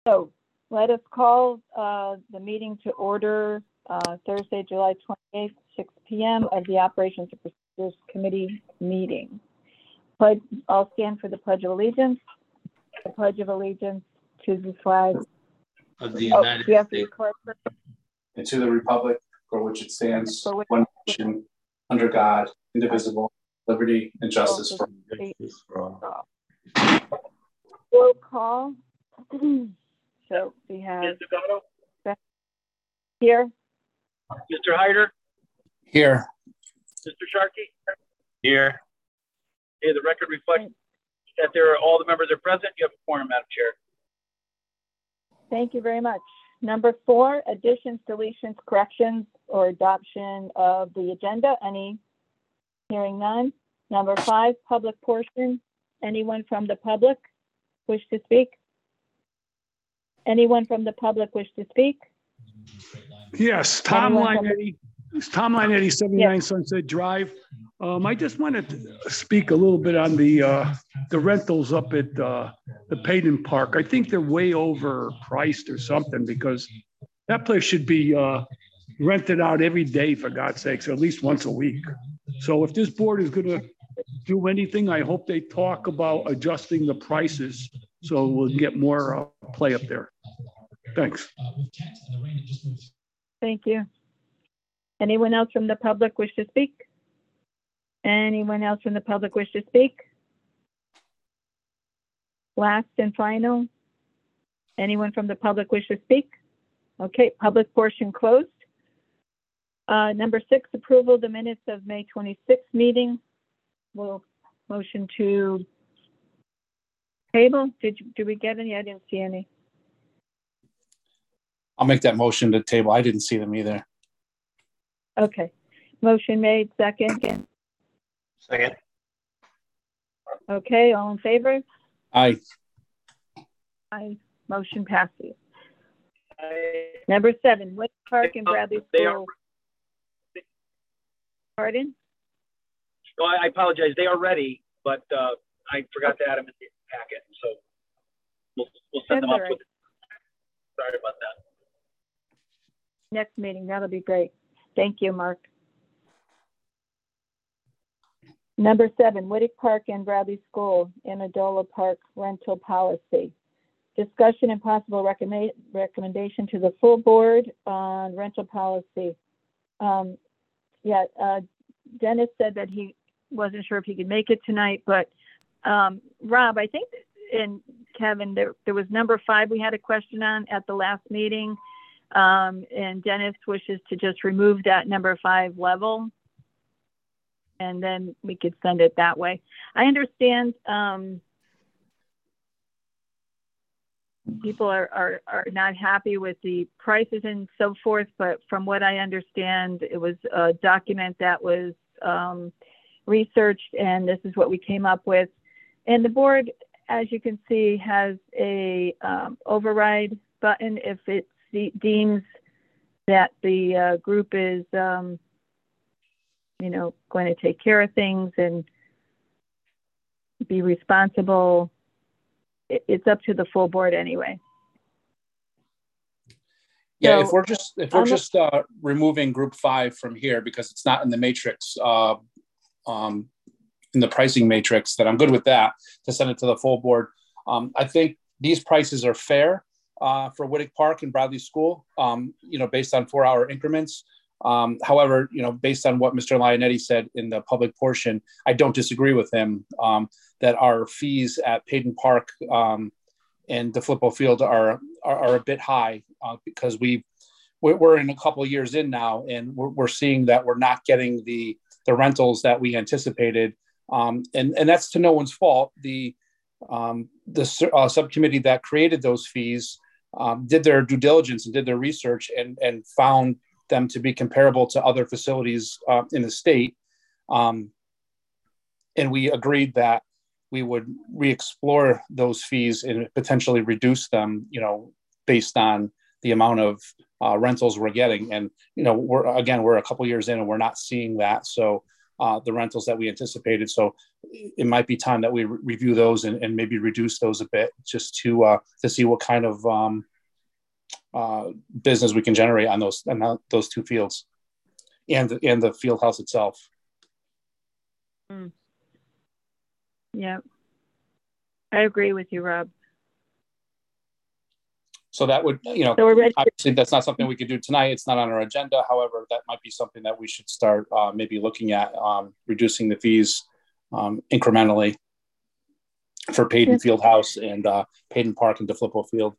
So let us call the meeting to order Thursday, July 28th, 6 p.m. of the Operations and Procedures Committee meeting. I'll stand for the Pledge of Allegiance. The Pledge of Allegiance to the flag of the United States and to the republic for which it stands, one nation, under God, indivisible, liberty and justice for all. Roll call. So we have here. Mr. Hyder? Here. Mr. Sharkey? here. Okay, the record reflects that all the members are present. You have a quorum, Madam Chair. Thank you very much. Number 4, additions, deletions, corrections, or adoption of the agenda. Any? Hearing none. Number 5, public portion. Anyone from the public wish to speak? Anyone from the public wish to speak? Yes, Tom Linetti, 79 yes. Sunset Drive. I just wanted to speak a little bit on the rentals up at the Payton Park. I think they're way overpriced or something, because that place should be rented out every day, for God's sakes, or at least once a week. So if this board is going to do anything, I hope they talk about adjusting the prices so we'll get more play up there. Thanks. Thank you. Anyone else from the public wish to speak? Anyone else from the public wish to speak? Last and final. Anyone from the public wish to speak? Okay, public portion closed. Number 6, approval of the minutes of May 26th meeting. We'll motion to table. Did we get any? I didn't see any. I'll make that motion to table. I didn't see them either. Okay. Motion made. Second. Second. Okay. All in favor? Aye. Aye. Motion passes. Number 7, Wood Park and Bradley School. Pardon? No, I apologize. They are ready, but I forgot to add them in the packet. So we'll send them up with it. Sorry about that. Next meeting, that'll be great. Thank you, Mark. Number 7, Whittick Park and Bradley School, Amendola Park rental policy. Discussion and possible recommendation to the full board on rental policy. Dennis said that he wasn't sure if he could make it tonight, but Rob, I think, and Kevin, there was number 5 we had a question on at the last meeting. And Dennis wishes to just remove that number 5 level, and then we could send it that way. I understand people are not happy with the prices and so forth, but from what I understand, it was a document that was researched, and this is what we came up with. And the board, as you can see, has a override button if it deems that the group is, going to take care of things and be responsible. It's up to the full board anyway. Yeah, so, if we're just removing group 5 from here because it's not in the matrix, in the pricing matrix, then I'm good with that to send it to the full board. I think these prices are fair. For Whittick Park and Bradley School, based on 4-hour increments. However, based on what Mr. Lianetti said in the public portion, I don't disagree with him that our fees at Payton Park and DeFilippo Field are a bit high because we're in a couple of years in now, and we're seeing that we're not getting the rentals that we anticipated, and that's to no one's fault. The subcommittee that created those fees did their due diligence and did their research and found them to be comparable to other facilities in the state. And we agreed that we would re-explore those fees and potentially reduce them, based on the amount of rentals we're getting. And, we're a couple years in and we're not seeing that. So the rentals that we anticipated. So it might be time that we review those and maybe reduce those a bit, just to see what kind of business we can generate on those two fields and the field house itself. Yeah, I agree with you, Rob. So that would, so obviously that's not something we could do tonight. It's not on our agenda. However, that might be something that we should start maybe looking at, reducing the fees incrementally for Payton Fieldhouse and Payton Park and DeFilippo Field.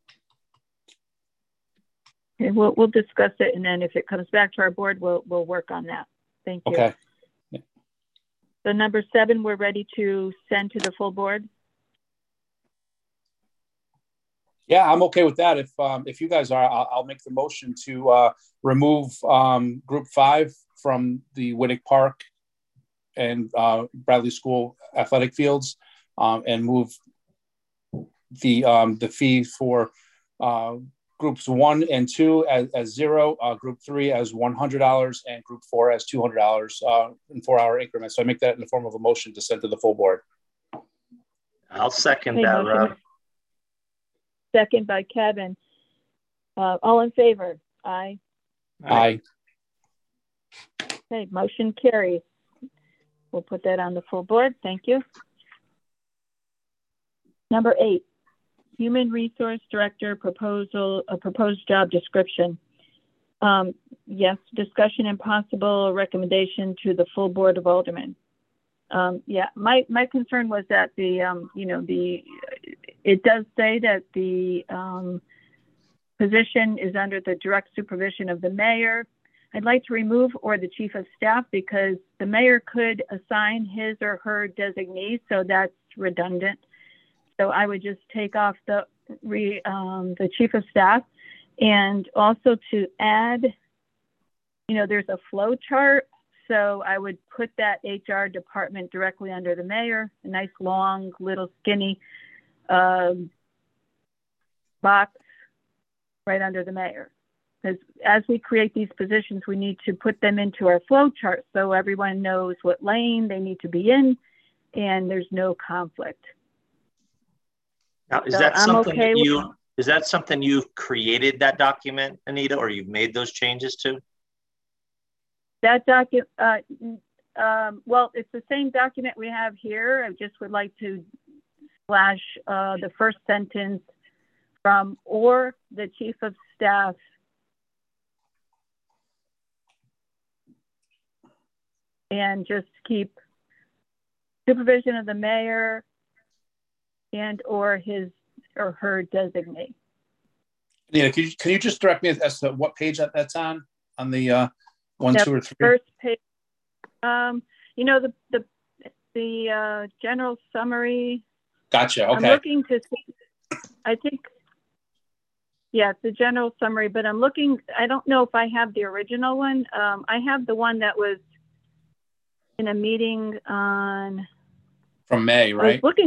Okay, we'll discuss it, and then if it comes back to our board, we'll work on that. Thank you. Okay. So number 7, we're ready to send to the full board. Yeah, I'm okay with that. If you guys are, I'll make the motion to remove Group 5 from the Winnick Park and Bradley School athletic fields, and move the fee for Groups 1 and 2 as $0, Group 3 as $100, and Group 4 as $200 in 4-hour increments. So I make that in the form of a motion to send to the full board. I'll second that, Rob. Second by Kevin. All in favor? Aye. Aye. Okay, motion carries. We'll put that on the full board. Thank you. Number 8, Human Resource Director proposed job description. Yes, discussion and possible recommendation to the full board of aldermen. Yeah, my concern was that it does say that the position is under the direct supervision of the mayor. I'd like to remove "or the chief of staff" because the mayor could assign his or her designee, so that's redundant. So I would just take off the chief of staff, and also to add, there's a flow chart. So I would put that HR department directly under the mayor, a nice long, little skinny box right under the mayor. Because as we create these positions, we need to put them into our flow chart so everyone knows what lane they need to be in and there's no conflict. Now, is that something you've created, that document, Anita, or you've made those changes to? That document, well, it's the same document we have here. I just would like to slash the first sentence from "or the chief of staff" and just keep supervision of the mayor and or his or her designee. Yeah, can you just direct me as to what page that's on the 1, 2, or 3? First page. The general summary. Gotcha. Okay. I'm looking to see. I think. Yeah, it's the general summary, but I'm looking. I don't know if I have the original one. I have the one that was in a meeting on. From May, right? I was looking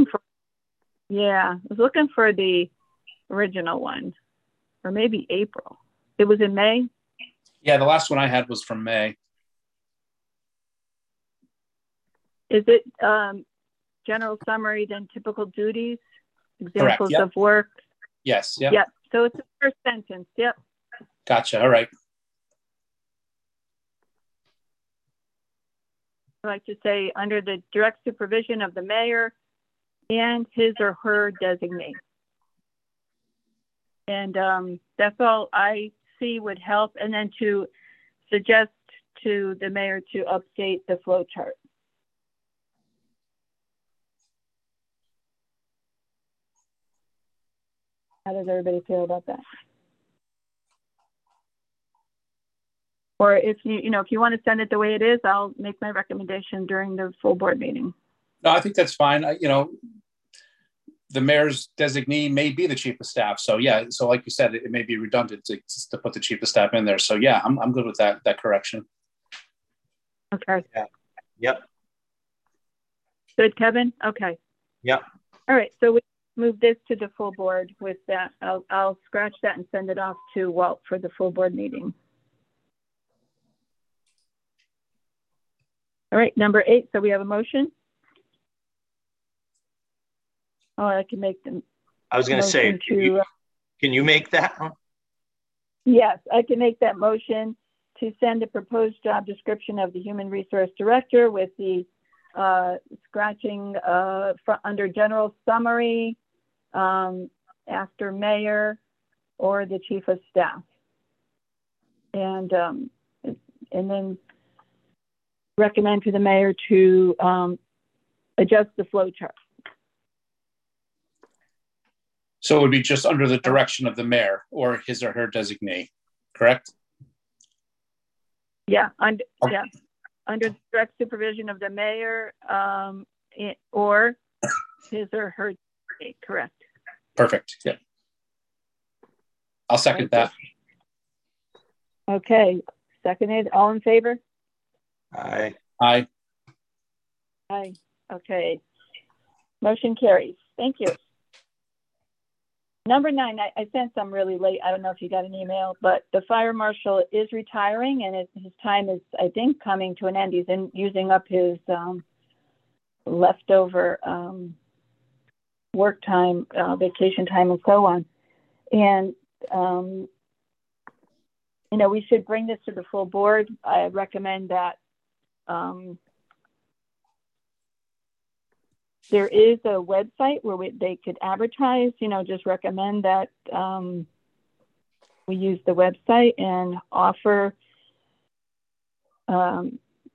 for the original one, or maybe April. It was in May. Yeah, the last one I had was from May. Is it general summary, then typical duties, examples Correct, yep. of work? Yes. Yep. Yep. So it's the first sentence. Yep. Gotcha. All right. I like to say under the direct supervision of the mayor and his or her designee. And that's all I see would help. And then to suggest to the mayor to update the flow chart. How does everybody feel about that? Or if if you want to send it the way it is, I'll make my recommendation during the full board meeting. No, I think that's fine. The mayor's designee may be the chief of staff. So yeah, so like you said, it may be redundant to put the chief of staff in there. So yeah, I'm good with that correction. Okay. Yeah. Yep. Good, Kevin? Okay. Yep. All right, so we move this to the full board with that. I'll scratch that and send it off to Walt for the full board meeting. All right, number 8. So we have a motion. Oh, I can make them. I was going to say, can you make that? Yes, I can make that motion to send a proposed job description of the Human Resource Director with the scratching under general summary after mayor or the chief of staff. And then recommend to the mayor to adjust the flow chart. So it would be just under the direction of the mayor or his or her designee, correct? Yeah, under the direct supervision of the mayor or his or her designee, correct. Perfect, yeah. I'll second that. Okay, seconded. All in favor? Aye. Aye. Aye. Okay. Motion carries. Thank you. Number 9, I sent some really late. I don't know if you got an email, but the fire marshal is retiring and his time is, I think, coming to an end. He's using up his leftover work time, vacation time, and so on. And, we should bring this to the full board. I recommend that there is a website where they could advertise, just recommend that we use the website and offer that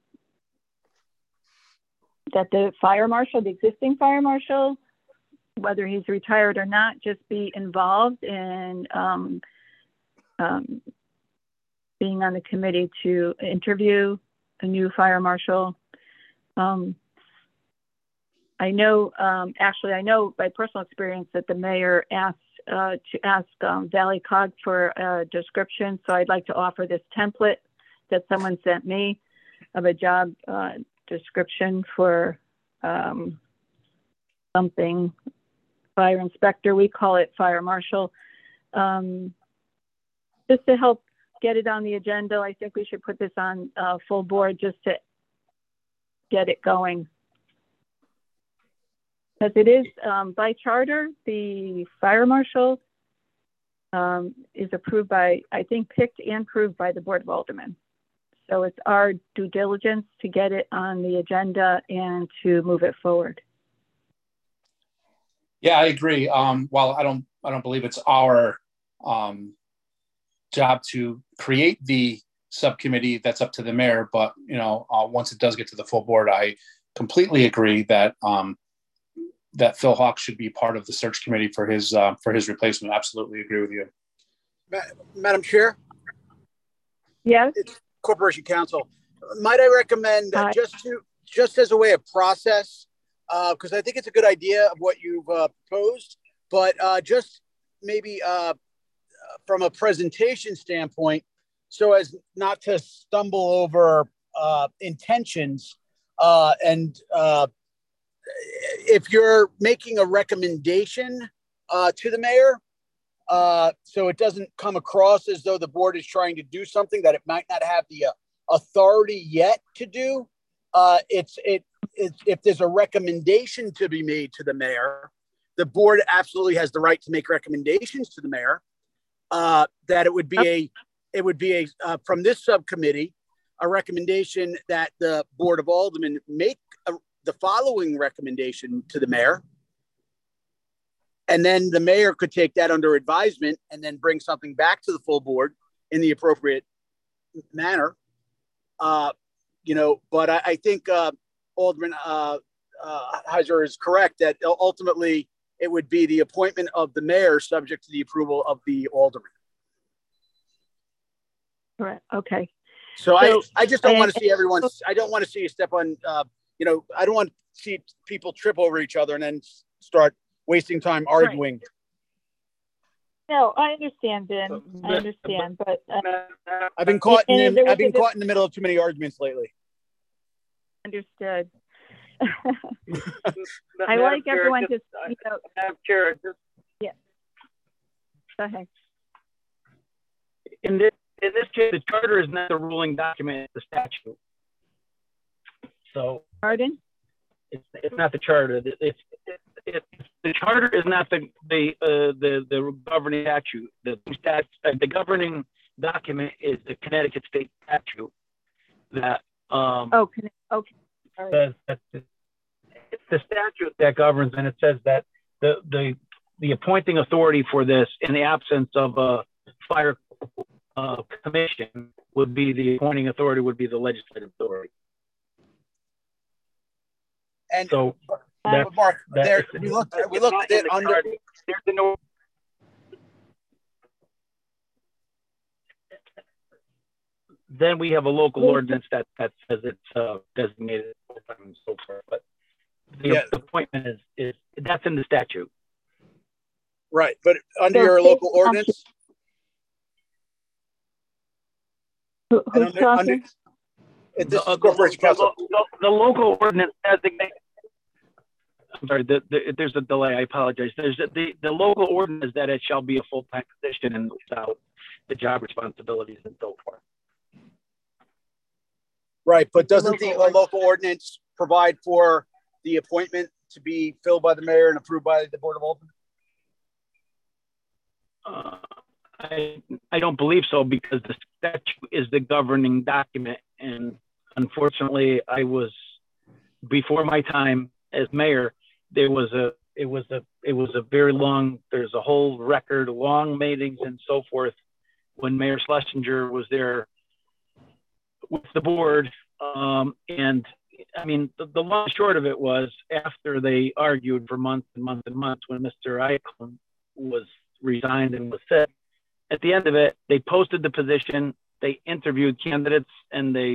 the fire marshal, the existing fire marshal, whether he's retired or not, just be involved in being on the committee to interview a new fire marshal. I know by personal experience that the mayor asked Valley Cog for a description. So I'd like to offer this template that someone sent me of a job description for something fire inspector. We call it fire marshal. Just to help get it on the agenda, I think we should put this on full board just to get it going. Because it is by charter, the fire marshal is approved by, I think, picked and approved by the Board of Aldermen. So it's our due diligence to get it on the agenda and to move it forward. Yeah, I agree. While I don't believe it's our job to create the subcommittee, that's up to the mayor. But once it does get to the full board, I completely agree that that Phil Hawk should be part of the search committee for his replacement. Absolutely agree with you. Madam Chair? Yes? It's Corporation Counsel. Might I recommend just as a way of process, because I think it's a good idea of what you've proposed, but just maybe from a presentation standpoint, so as not to stumble over intentions and if you're making a recommendation to the mayor, so it doesn't come across as though the board is trying to do something that it might not have the authority yet to do. If there's a recommendation to be made to the mayor, the board absolutely has the right to make recommendations to the mayor. That it would be from this subcommittee, a recommendation that the Board of Aldermen make the following recommendation to the mayor. And then the mayor could take that under advisement and then bring something back to the full board in the appropriate manner. But I think Alderman Heiser is correct that ultimately it would be the appointment of the mayor subject to the approval of the alderman. Correct. Okay. So I just don't want to see I don't want to see you step on, I don't want to see people trip over each other and then start wasting time arguing. Right. No, I understand, Ben. I understand, but I've been caught in the middle of too many arguments lately. Understood. I like everyone to, Chair, yeah. Go ahead. In this case, the charter is not the ruling document, it's the statute. So pardon? It's not the charter. The charter is not the governing statute. The governing document is the Connecticut state statute that Okay. says that it's the statute that governs, and it says that the appointing authority for this, in the absence of a fire commission, would be the appointing authority would be the legislative authority. And so, Mark, we looked at it under. Then we have a local ordinance that says it's designated and so forth. But the appointment is that's in the statute. Right, but under your local ordinance. Who's talking? The local ordinance designates. I'm sorry, there's a delay. I apologize. There's the local ordinance that it shall be a full-time position and without the job responsibilities and so forth. Right, but doesn't the local ordinance provide for the appointment to be filled by the mayor and approved by the Board of Aldermen? I don't believe so, because the statute is the governing document, and unfortunately, before my time as mayor. It was a very long. There's a whole record, long meetings and so forth, when Mayor Schlesinger was there with the board. And I mean, the long short of it was, after they argued for months and months and months, when Mr. Icahn was resigned and was sick, at the end of it, they posted the position, they interviewed candidates, and they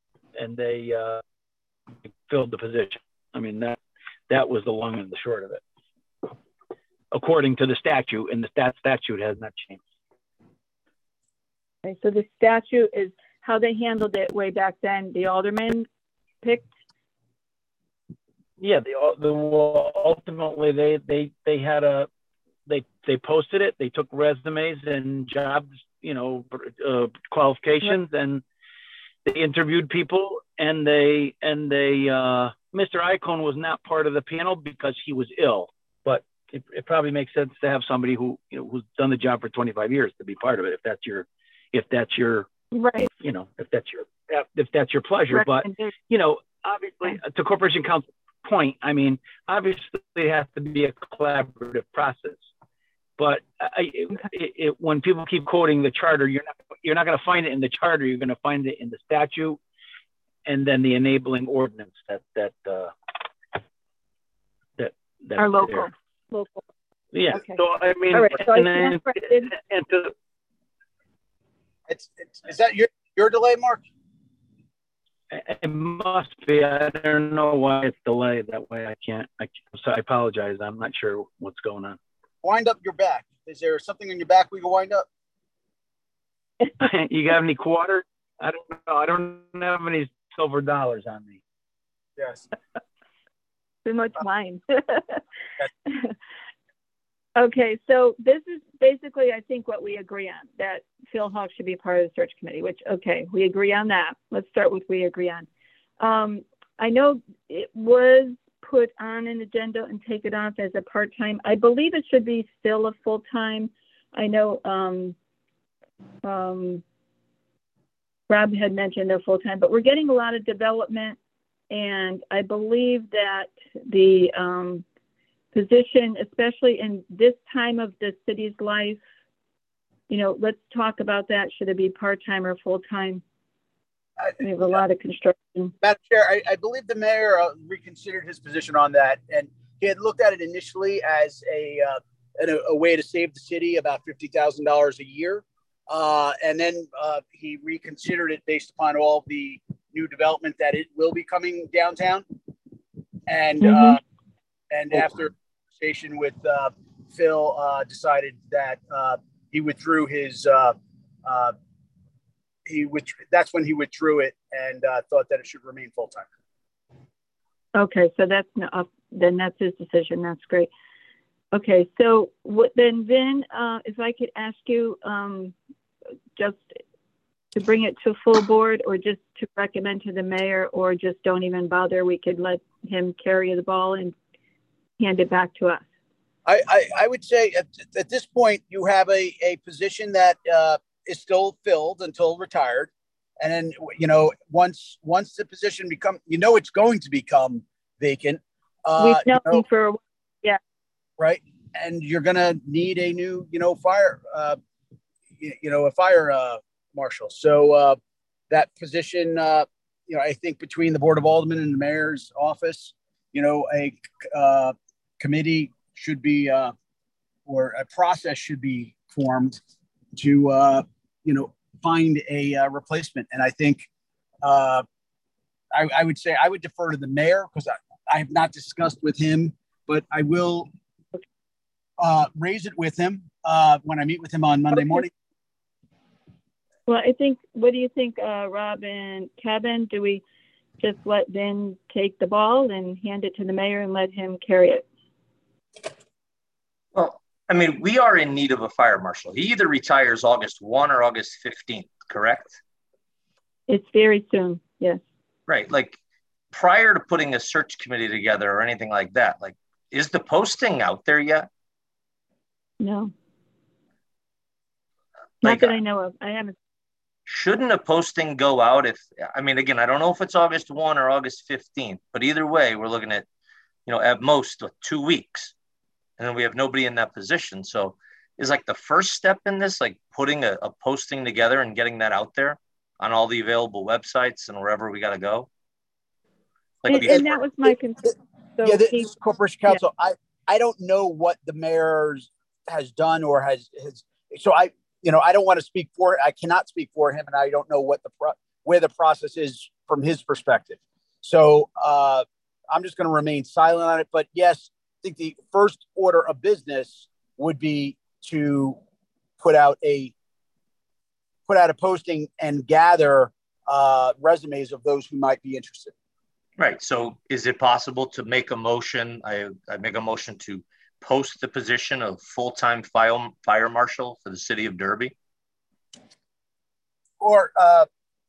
filled the position. I mean, that was the long and the short of it, according to the statute, and that statute has not changed. Okay, so the statute is how they handled it way back then. The aldermen picked. Yeah, ultimately they had they posted it. They took resumes and jobs, qualifications, and they interviewed people, and Mr. Icahn was not part of the panel because he was ill, but it probably makes sense to have somebody who's done the job for 25 years to be part of it, if that's your right, if that's your pleasure. But obviously, to Corporation Council's point, I mean, obviously it has to be a collaborative process. But when people keep quoting the charter, you're not going to find it in the charter. You're going to find it in the statute, and then the enabling ordinance that are local. Yeah. Okay. So I mean, right. So is that your delay, Mark? It must be. I don't know why it's delayed that way. I can't. So I apologize. I'm not sure what's going on. Wind up your back. Is there something in your back we can wind up? You got any quarter? I don't know. I don't have any silver dollars on me. Yes. Too much wine. Okay, so this is basically, I think, what we agree on, that Phil Hawk should be part of the search committee, which, okay, we agree on that. Let's start with we agree on. I know it was put on an agenda and taken off as a part-time. I believe it should be still a full-time. I know Rob had mentioned a full-time, but we're getting a lot of development, and I believe that the position, especially in this time of the city's life, let's talk about that. Should it be part-time or full-time? We have a lot of construction. Madam Chair, I believe the mayor reconsidered his position on that, and he had looked at it initially as a way to save the city about $50,000 a year. And then he reconsidered it based upon all the new development that it will be coming downtown. And after conversation with Phil, decided that he withdrew his. That's when he withdrew it and thought that it should remain full time. Okay, so then that's his decision. That's great. Okay, so then if I could ask you, just to bring it to full board, or just to recommend to the mayor, or just don't even bother? We could let him carry the ball and hand it back to us. I would say at this point, you have a position that is still filled until retired. And then, once the position it's going to become vacant. We've known for, yeah. Right. And you're going to need a new, fire, a fire marshal. So that position, I think between the Board of Aldermen and the mayor's office, a committee should be, or a process should be formed to, find a replacement. And I think I would say I would defer to the mayor, because I have not discussed with him, but I will raise it with him when I meet with him on Monday morning. Well, I think, what do you think, Rob and Kevin? Do we just let Vin take the ball and hand it to the mayor and let him carry it? Well, I mean, we are in need of a fire marshal. He either retires August 1 or August 15th, correct? It's very soon, yes. Right. Like, prior to putting a search committee together or anything like that, like, is the posting out there yet? No. Like, not that I know of. I haven't. Shouldn't a posting go out again, I don't know if it's August 1 or August 15th, but either way, we're looking at, at most 2 weeks. And then we have nobody in that position. So is like the first step in this, like putting a posting together and getting that out there on all the available websites and wherever we got to go? Like, and that was my concern. So this is Corporation Counsel. Yeah. I don't know what the mayor has done or has so I don't want to speak for it. I cannot speak for him, and I don't know where the process is from his perspective. So I'm just going to remain silent on it. But yes, I think the first order of business would be to put out a posting and gather resumes of those who might be interested. Right. So is it possible to make a motion? I make a motion to post the position of full-time fire marshal for the city of Derby? Or, I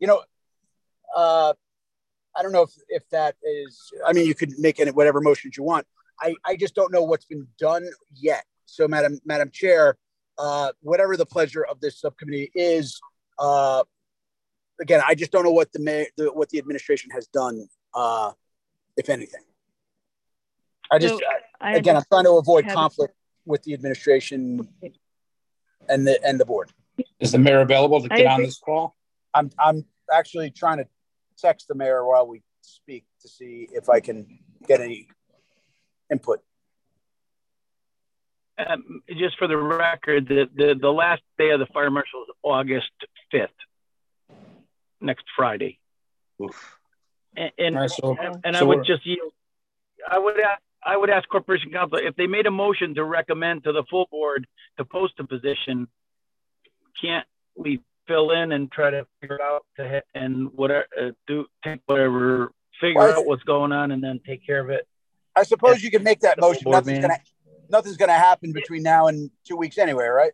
don't know if that is, you could make it whatever motions you want. I just don't know what's been done yet. So Madam Chair, whatever the pleasure of this subcommittee is, again, I just don't know what the administration has done, if anything. I'm trying to avoid conflict with the administration and the board. Is the mayor available to get on this call? I'm actually trying to text the mayor while we speak to see if I can get any input. Just for the record, the last day of the fire marshal is August 5th, next Friday. Oof. And I would just yield. I would ask Corporation Counsel if they made a motion to recommend to the full board to post a position. Can't we fill in and try to figure it out figure out what's going on and then take care of it? I suppose you could make that motion. Nothing's gonna happen between now and 2 weeks anyway, right?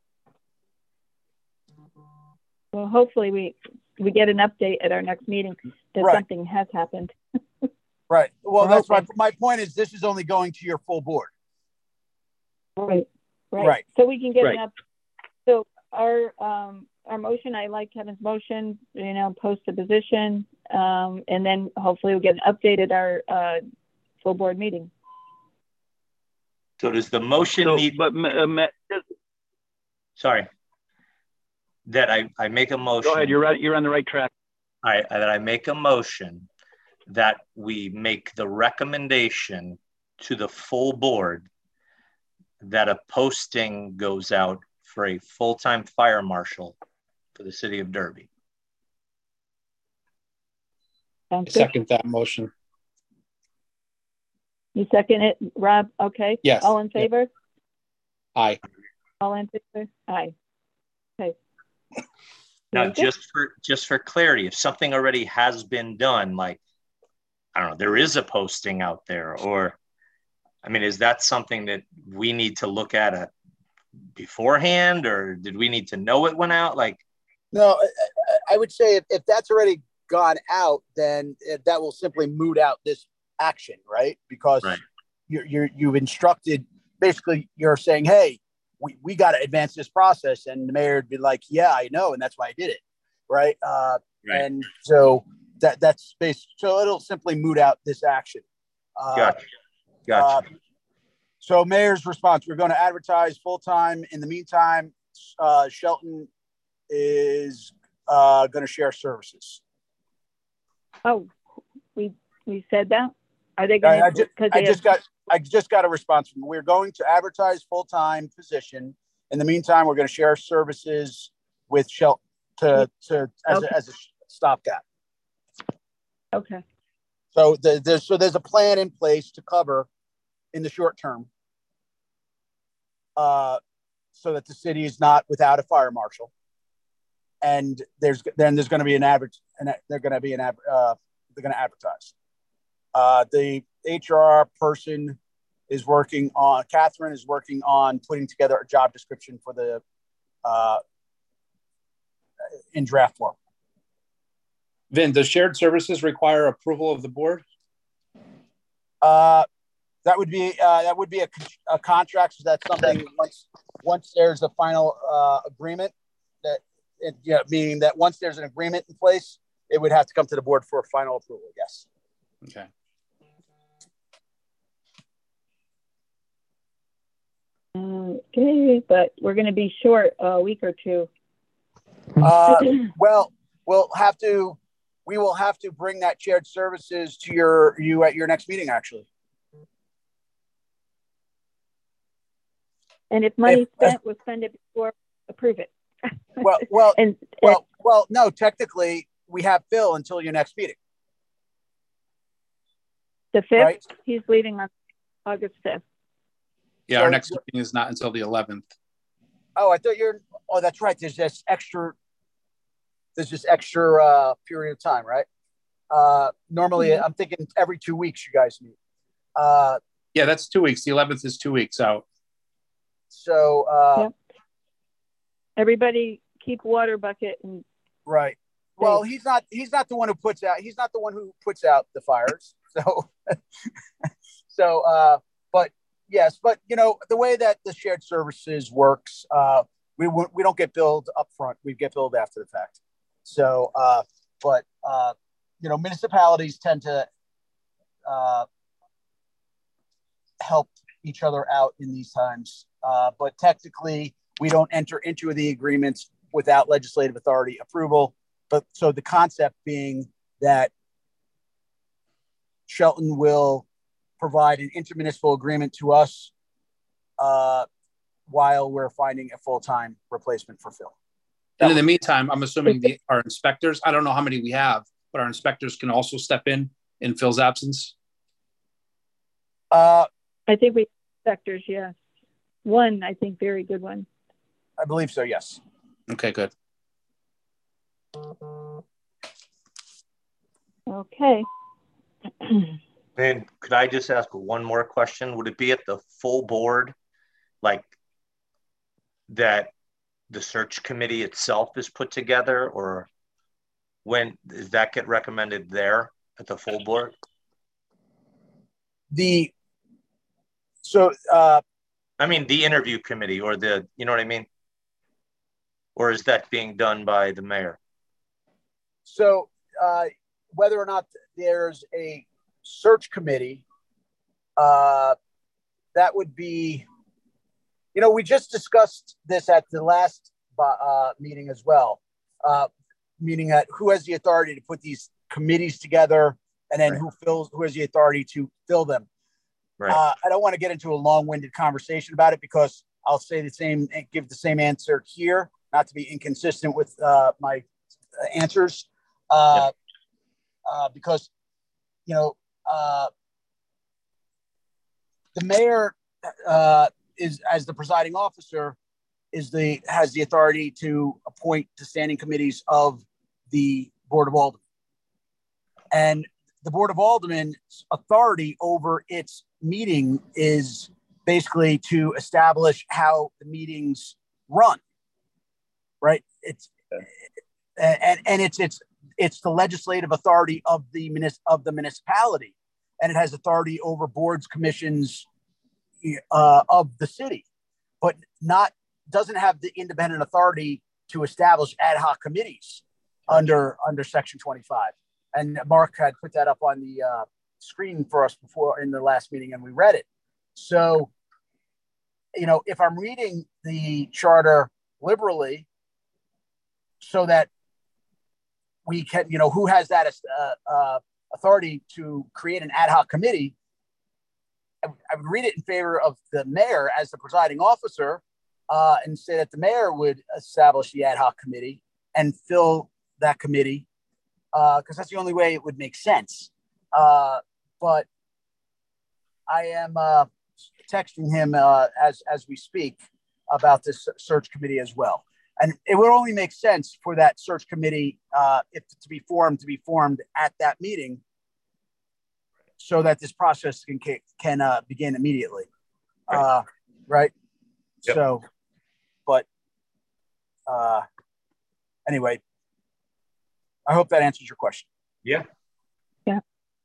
Well, hopefully we get an update at our next meeting that something has happened. Right. Well, that's my point is this is only going to your full board. Right. So we can get an up. So our motion, I like Kevin's motion, post the position, and then hopefully we'll get an update at our full board meeting. So does the motion need... Sorry. That I make a motion... Go ahead, you're on the right track. That I make a motion that we make the recommendation to the full board that a posting goes out for a full-time fire marshal for the city of Derby. I second that motion. You second it, Rob? Okay. Yes. All in favor? Yep. Aye. All in favor? Aye. Okay. Now, just for clarity, if something already has been done, like, I don't know, there is a posting out there, or, is that something that we need to look at beforehand, or did we need to know it went out? Like, no, I would say if that's already gone out, then that will simply moot out this action, right? Because Right. you've instructed, basically you're saying, hey, we got to advance this process, and the mayor would be like, yeah, I know, and that's why I did it, right? Right. And so that's based, so it'll simply moot out this action. Gotcha. So mayor's response, we're going to advertise full-time. In the meantime, Shelton is going to share services. Oh, we said that? Are they going to? I just got a response from them. We're going to advertise full-time position. In the meantime, we're going to share services with Shelton as a stopgap. Okay. So there's a plan in place to cover in the short term, so that the city is not without a fire marshal. And there's going to be they're going to advertise. The HR person Catherine is working on putting together a job description for the in draft form. Vin, does shared services require approval of the board? That would be a contract. So that's something once there's a final agreement, meaning that once there's an agreement in place, it would have to come to the board for final approval. Yes. Okay. Okay, but we're going to be short a week or two. Well, we will have to bring that shared services to you at your next meeting, actually. And if money's spent, we'll spend it before approve it. Well, no, technically we have Phil until your next meeting. The 5th, right? He's leaving on August 5th. Yeah, our next meeting is not until the 11th. Oh, I thought that's right. There's this extra period of time, right? Normally, I'm thinking every 2 weeks you guys meet. Yeah, that's 2 weeks. The 11th is 2 weeks out. So yep. Everybody keep water bucket and right. Well, he's not the one who puts out the fires. But yes, but the way that the shared services works, we don't get billed up front. We get billed after the fact. So, municipalities tend to help each other out in these times. But technically, we don't enter into the agreements without legislative authority approval. But so the concept being that Shelton will provide an intermunicipal agreement to us while we're finding a full-time replacement for Phil. And in the meantime, I'm assuming our inspectors, I don't know how many we have, but our inspectors can also step in Phil's absence. I think we inspectors, yes. One, I think, very good one. I believe so, yes. Okay, good. Okay. And could I just ask one more question? Would it be at the full board, like that the search committee itself is put together, or when does that get recommended there at the full board? I mean, the interview committee or you know what I mean? Or is that being done by the mayor? So whether or not there's a search committee, that would be, we just discussed this at the last meeting as well, meaning that who has the authority to put these committees together, and then right. who has the authority to fill them. Right. I don't want to get into a long-winded conversation about it because I'll say give the same answer here, not to be inconsistent with my answers, because the mayor is, as the presiding officer, has the authority to appoint the standing committees of the Board of Aldermen, and the Board of Aldermen's authority over its meeting is basically to establish how the meetings run. Right? and it's the legislative authority of the municipality, and it has authority over boards, commissions of the city, but doesn't have the independent authority to establish ad hoc committees under Section 25. And Mark had put that up on the screen for us before in the last meeting, and we read it. So, if I'm reading the charter liberally, so that we can, who has that authority to create an ad hoc committee, I would read it in favor of the mayor as the presiding officer, and say that the mayor would establish the ad hoc committee and fill that committee, because that's the only way it would make sense. But I am texting him as we speak about this search committee as well. And it would only make sense for that search committee, if to be formed at that meeting, so that this process can begin immediately. Right. Yep. So, but anyway, I hope that answers your question. Yeah. Yeah.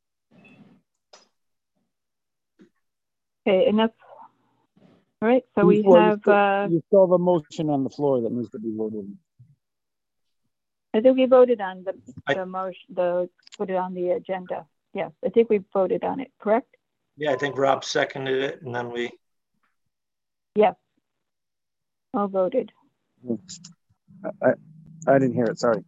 Okay, enough. All right, so we have... you still have a motion on the floor that needs to be voted on. I think we voted on the motion, put it on the agenda. Yes, I think we voted on it, correct? Yeah, I think Rob seconded it, and then we... Yes. All voted. I didn't hear it, sorry.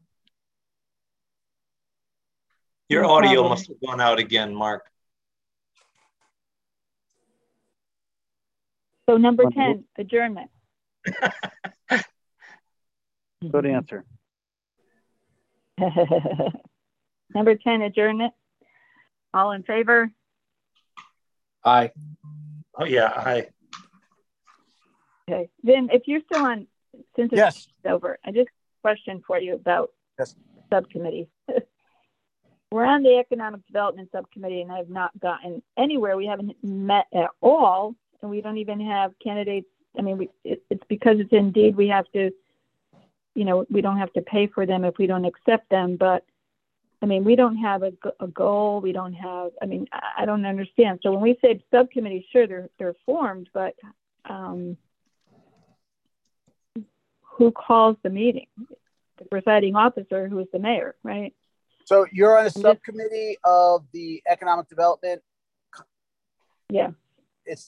Your No audio problem. must have gone out again, Mark. So number 10, adjournment. Good answer. Number 10, adjournment. All in favor? Aye. Oh, yeah, aye. Okay. Vin, if you're still on, since it's Yes. over, I just have a question for you about Yes. subcommittee. We're on the Economic Development Subcommittee, and I have not gotten anywhere. We haven't met at all, and we don't even have candidates. I mean, it's because it's Indeed. We have to, we don't have to pay for them if we don't accept them. But, I mean, we don't have a goal. We don't have, I don't understand. So when we say subcommittee, sure, they're formed, but who calls the meeting? The presiding officer, who is the mayor, right? So you're on a subcommittee of the economic development. Yeah. It's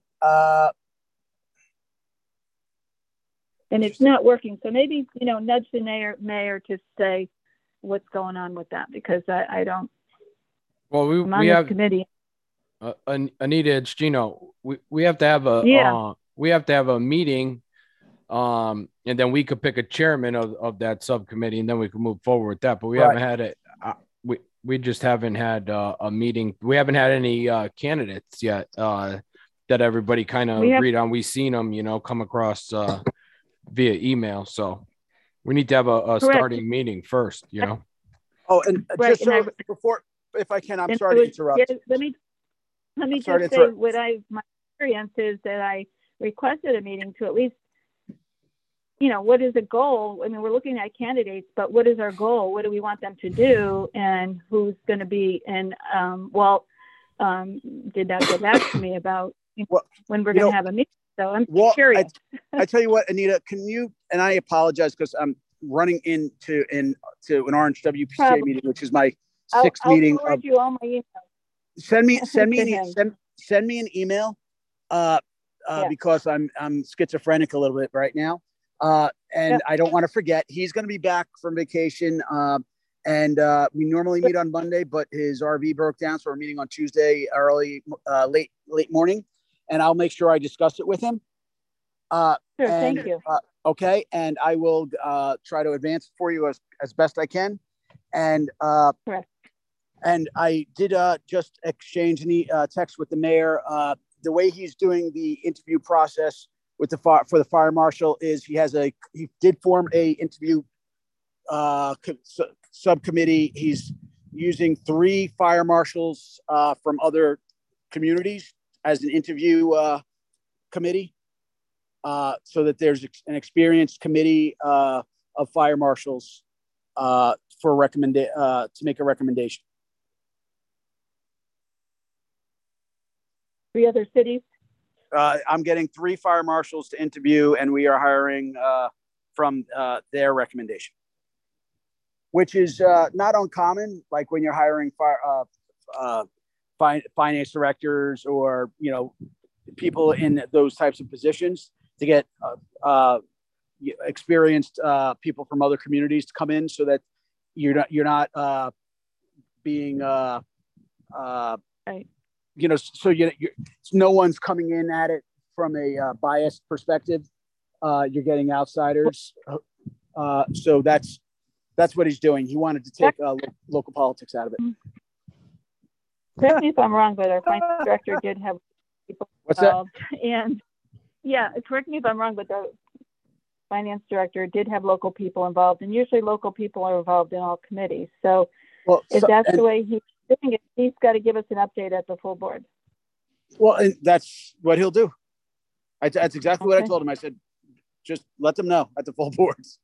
and it's not working. So maybe, nudge the mayor to say what's going on with that, because I don't. Well, we have committee. Anita, it's Gino. We have to have a meeting, and then we could pick a chairman of that subcommittee, and then we can move forward with that. But we haven't had it. We just haven't had a meeting. We haven't had any candidates yet that everybody kind of agreed on. We've seen them, come across via email. So we need to have a starting meeting first, Oh, and right, just so before, if I can, I'm sorry to interrupt. Yeah, let me just say my experience is that I requested a meeting to at least, what is the goal? I mean, we're looking at candidates, but what is our goal? What do we want them to do? And who's going to be? And Walt did not get back to me about when we're going to have a meeting. So I'm curious. I tell you what, Anita, can you, and I apologize because I'm running into an Orange WPCA meeting, which is my sixth meeting. I'll forward you all my emails. Send me an email because I'm schizophrenic a little bit right now. I don't want to forget, he's going to be back from vacation. And we normally meet on Monday, but his RV broke down. So we're meeting on Tuesday, late morning, and I'll make sure I discuss it with him. Sure, thank you. Okay. And I will try to advance it for you as best I can. And, correct. And I did just exchange a text with the mayor. The way he's doing the interview process with for the fire marshal is he did form a interview subcommittee. He's using 3 fire marshals from other communities as an interview committee, so that there's an experienced committee of fire marshals to make a recommendation. 3 other cities? I'm getting 3 fire marshals to interview, and we are hiring from their recommendation, which is not uncommon. Like when you're hiring finance directors or people in those types of positions, to get experienced people from other communities to come in, so that you're not being right. So no one's coming in at it from a biased perspective. You're getting outsiders. So that's what he's doing. He wanted to take local politics out of it. Correct me if I'm wrong, but our finance director did have people involved. And correct me if I'm wrong, but the finance director did have local people involved, and usually local people are involved in all committees. So if that's the way he's doing it, he's got to give us an update at the full board. Well, and that's what he'll do. That's exactly what I told him. I said, just let them know at the full boards.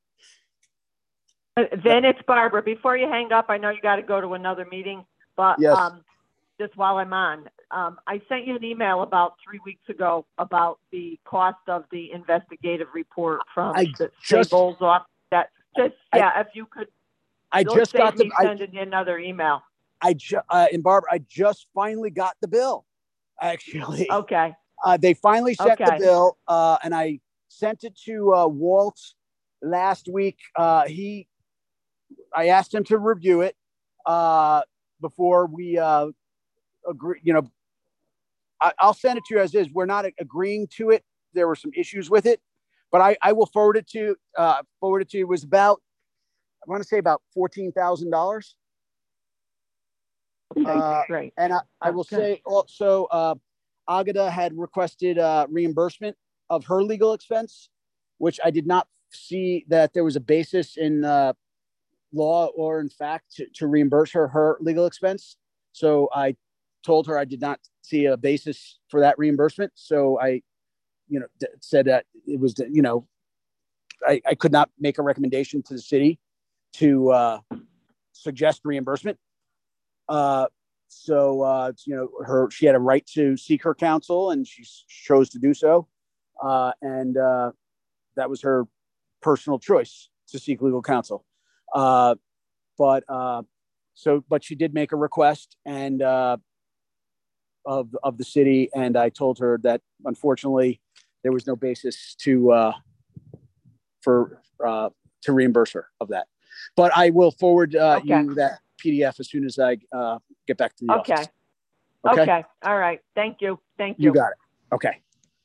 Then it's Barbara. Before you hang up, I know you got to go to another meeting, but yes. Just while I'm on, I sent you an email about 3 weeks ago about the cost of the investigative report from the State Bowles office. If you could, sending you another email. And Barbara, I just finally got the bill. Actually, okay. They finally sent the bill, and I sent it to Walt last week. I asked him to review it before we agree. I'll send it to you as is. We're not agreeing to it. There were some issues with it, but I will forward it to you. It was about, I want to say about $14,000. Great. And I will say also, Agata had requested reimbursement of her legal expense, which I did not see that there was a basis in law or in fact to reimburse her legal expense. So I told her I did not see a basis for that reimbursement. So I, said that it was, I could not make a recommendation to the city to suggest reimbursement. She had a right to seek her counsel, and she chose to do so. And that was her personal choice to seek legal counsel. But she did make a request and of the city, and I told her that unfortunately there was no basis to reimburse her of that. But I will forward you that PDF as soon as I get back to the office. Okay. All right. Thank you. You got it. Okay.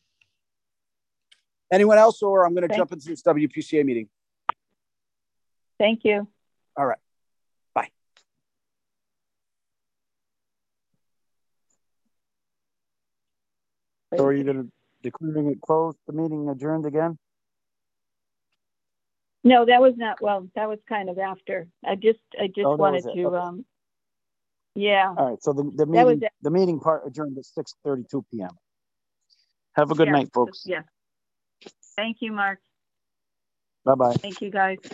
Anyone else, or I'm going to jump into this WPCA meeting. Thank you. All right. Bye. So are you going to declaring it closed, the meeting adjourned again? No, that was not, that was kind of after. I just wanted to, okay. Yeah. All right. So the meeting part adjourned at 6:32 p.m. Have a good night, folks. Yeah. Thank you, Mark. Bye-bye. Thank you, guys.